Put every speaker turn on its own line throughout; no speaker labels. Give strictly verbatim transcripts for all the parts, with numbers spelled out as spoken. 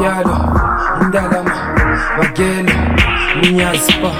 Fialo, Indalama, Bagelo, Minyaspa.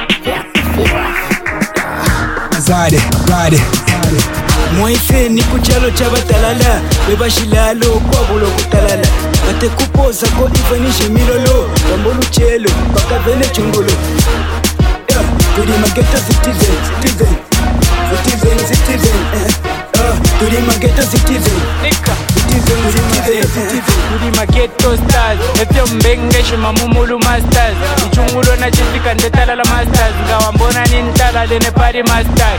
Zade, Zade, Zade.
Mwaife ni kuchalo chabatalala bebashilalo kwabulo kutalala ate kupoza ko ifanishe milolo bambolu chelo bakavene chungulu yeah, tuli mageta citizen citizen citizen citizen ah tuli mageta citizen citizen citizen
Tuli mageto stars efyo mbengeshe mamumulu masters ichungulo na chifika ndetalala masters ngawambona nintala lene pari masters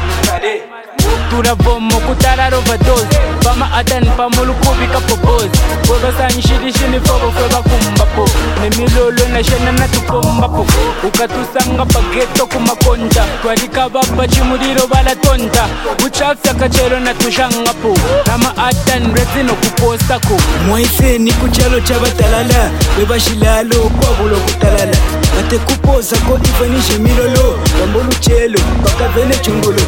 Turavomo kutala overdose Bama atan pamulu kubika propose Kweba sanyi shidi shini fogo kweba kumbapo Nemilolo na shena na tukombapo Ukatusanga pageto kumakonja Kwalika baba chimuriro bala tonta Uchafya kachelo na tushangapo Nama atan rezino kuposta ko
Mwaife ni kuchalo chabatalala bebashilalo kwabulo kutalala ate kupoza ko ifanishe milolo bambolu chelo bakavene chungulu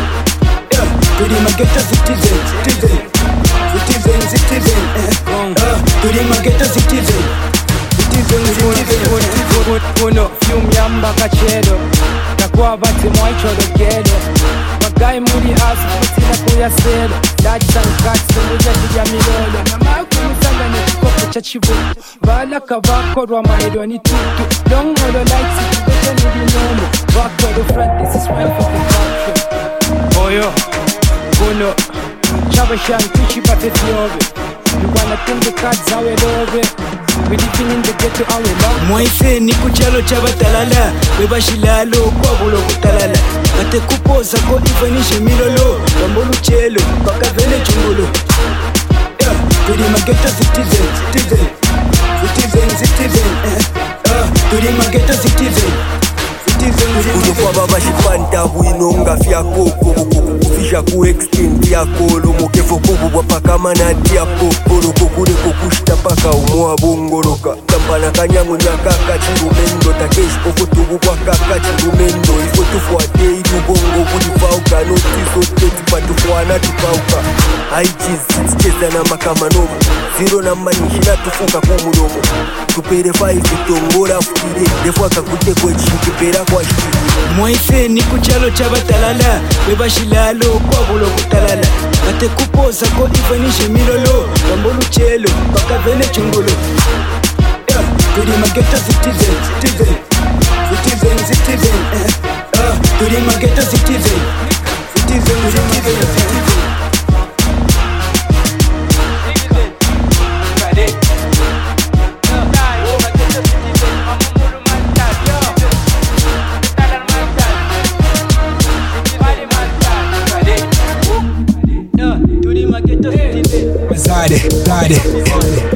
Tuli mageta citizen, citizen, citizen, citizen, eh, tuli mageta citizen, citizen, citizen.
Kuno fium yamba kachelo Takwa bati mwaicholo gelo Magai muri asu kutila kuya selo Daji sankati sumuja tija milolo Nama kumusanga ni kikopo cha chivu Vala kavako rwa maelo ni tutu Long holo lights ikubete nili nomo Wako the front, this is well for the culture Oyo Kuno Chaba shan tuchi pate fiobe You wanna think the cards awe lobe We living in the ghetto awe lobe
Mwaife ni kuchalo chabatalala bebashilalo kwabulo kutalala ate kupoza ko ifanishe milolo bambolu chelo bakavene chungulu yeah, tuli mageta citizen, citizen, citizen, citizen, eh, tuli mageta citizen, citizen, citizen.
Kwa baba shipanta buinonga fya koko Kufisha ku extinct ya kolo Mokefo kubu wapaka manati ya kokoro Kukule kukushita paka umua bongoroka Tampana kanyango nyakaka chirumendo Takeshi kofo tubu kwa kaka chirumendo Ifo tufuate idu bongo kulifauka Notiso teti patufuana tupauka Aichiz cheza na makamanomo Zero namba nishina tufuka kumudomo Tupere five itongora fukire Defo akakute kwe chikipera kwa shikiri
Mwaife ni kuchalo chabatalala bebashilalo kwabulo kutalala ate kupoza ko ifanishe milolo bambolu chelo bakavene chungulu yeah, tuli mageta citizen, citizen, citizen, citizen, eh, tuli mageta citizen, citizen, citizen, citizen.
Zade, Zade, Zade.